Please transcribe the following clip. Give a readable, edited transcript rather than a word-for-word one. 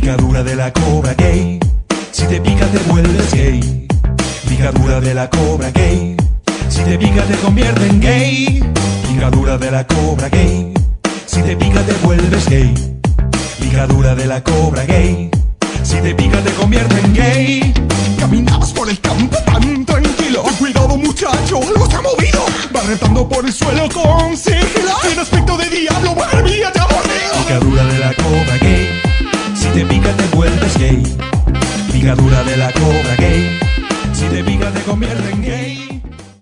Picadura de la cobra gay. Si te pica te vuelves gay. Picadura de la cobra gay. Si te pica te convierte en gay. Picadura de la cobra gay. Si te pica te vuelves gay. Picadura de la cobra gay. Si te pica te convierte en gay. Caminabas por el campo tan tranquilo. Cuidado muchacho, algo está movido. Va retando por el suelo con sigilo. Tiene aspecto de diablo, madre mía, te ha mordido. Picadura de la cobra gay. Si te pica te vuelves gay. Picadura de la cobra gay. Si te pica te convierte en gay.